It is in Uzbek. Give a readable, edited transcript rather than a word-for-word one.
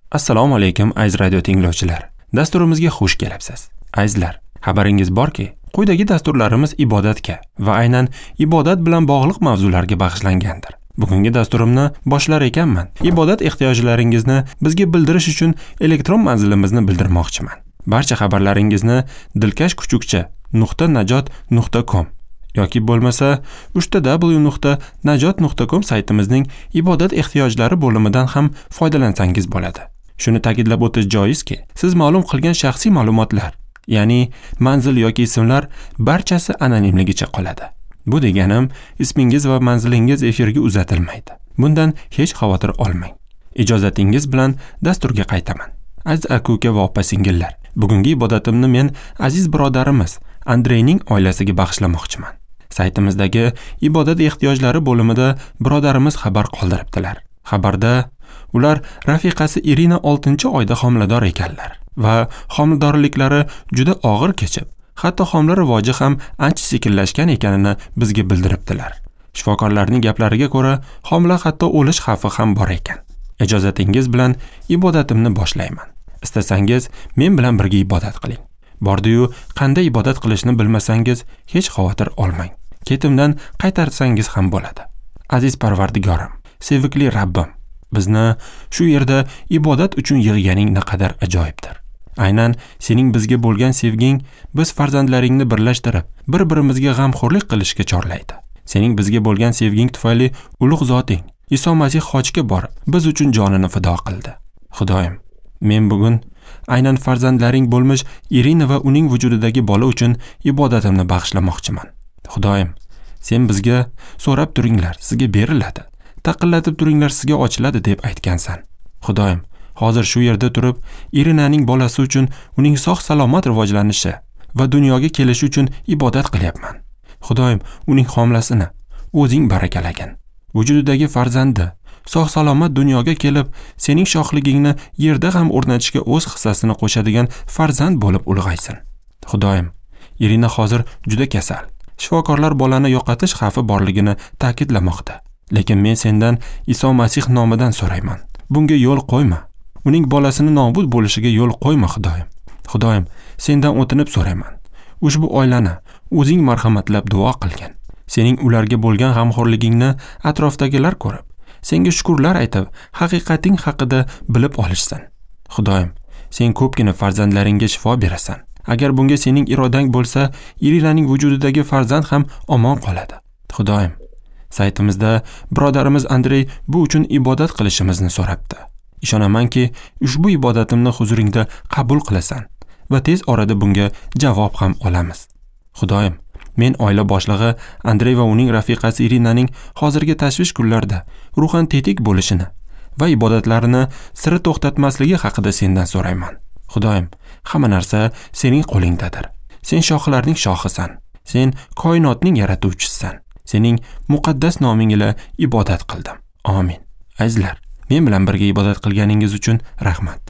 Assalomu alaykum aziz radio tinglovchilar. Dasturimizga xush kelibsiz. Azizlar, xabaringiz borki, quyidagi dasturlarimiz ibodatga va aynan ibodat bilan bog'liq mavzularga bag'ishlangandir. Bugungi dasturimni boshlar ekanman. Ibodat ehtiyojlaringizni bizga bildirish uchun elektron manzilimizni bildirmoqchiman. Barcha xabarlaringizni dilkashkuchukcha.najot.com yoki bo'lmasa www.najot.com saytimizning ibodat ehtiyojlari bo'limidan ham foydalansangiz bo'ladi. Shuni ta'kidlab o'tish joizki, siz ma'lum qilgan shaxsiy ma'lumotlar, ya'ni manzil yoki ismlar barchasi anonimligicha qoladi. Bu deganim, ismingiz va manzilingiz efirga uzatilmaydi. Bundan hech xavotir olmang. Ijozatingiz bilan dasturga qaytaman. Aziz aka-uka va opa-singillar, bugungi ibodatimni men aziz birodarimiz Andreyning oilasiga bag'ishlamoqchiman. Saytimizdagi ibodat ehtiyojlari bo'limida birodarimiz xabar qoldiribdilar. Xabarda ular rafiqasi Irina 6-oyda homilador ekanlar va homilodorliklari juda og'ir kechib, hatto homila rivoji ham ancha sekinlashgan ekanini bizga bildiribdilar. Shifokorlarning gaplariga ko'ra, homila hatto o'lish xavfi ham bor ekan. Ijozatingiz bilan ibodatimni boshlayman. Istasangiz men bilan birga ibodat qiling. Bordi-yu, qanday ibodat qilishni bilmasangiz, hech xavotir olmang. Ketimdan qaytarsangiz ham bo'ladi. Aziz Parvardigorim, sevikli Rabbim, bizni shu yerda ibodat uchun yig'ganing naqadar ajoyibdir. Aynan sening bizga bo'lgan sevging biz farzandlaringni birlashtirib, bir-birimizga g'amxo'rlik qilishga chorlaydi. Sening bizga bo'lgan sevging tufayli ulug' zoting Iso Masih hojga borib, biz uchun jonini fido qildi. Xudoyim, men bugun aynan farzandlaring bo'lmish Irina va uning vujudidagi bola uchun ibodatimni bag'ishlamoqchiman. Xudoyim, sen bizga so'rab turinglar, sizga beriladi. Taqillatib turinglar, sizga ochiladi deb aytgansan. Xudoyim, hozir shu yerda turib, Irinaning bolasi uchun uning sog' salomat rivojlanishi va dunyoga kelishi uchun ibodat qilyapman. Xudoyim, uning homilasini o'zing barakalagin. Vujudidagi farzandi sog' salomat dunyoga kelib, sening shohligingni yerda ham o'rnatishga o'z hissasini qo'shadigan farzand bo'lib ulg'aysin. Xudoyim, Irina hozir juda kasal. Shifokorlar bolani yo'qotish xavfi borligini ta'kidlamoqda. Lekin men sendan Iso Masih nomidan so'rayman. Bunga yo'l qo'yma. Uning bolasini nobud bo'lishiga yo'l qo'yma, Xudoyim. Xudoyim, sendan o'tinib so'rayman. Ushbu oilani o'zing marhamatlab duo qilgin. Sening ularga bo'lgan g'amxo'rligingni atrofdagilar ko'rib, senga shukrlar aytib, haqiqating haqida bilib olishsin. Xudoyim, sen ko'pgina farzandlaringga shifo berasan. Agar bunga sening irodang bo'lsa, Irinaning vujudidagi farzand ham omon qoladi. Xudoyim, saytimizda birodarimiz Andrey bu uchun ibodat qilishimizni so'rabdi. Ishonamanki, ushbu ibodatimni huzuringda qabul qilasan va tez orada bunga javob ham olamiz. Xudoyim, men oila boshlig'i Andrey va uning rafiqasi Irinaning hozirgi tashvish kunlarda ruhan tetik bo'lishini va ibodatlarini siri to'xtatmasligi haqida sendan so'rayman. Xudoyim, hamma narsa sening qo'lingdadir. Sen shohlarning shohisan. Sen koinotning yaratuvchisisan. Sening muqaddas noming ila ibodat qildim. Amin. Azizlar, men bilan birga ibodat qilganingiz uchun rahmat.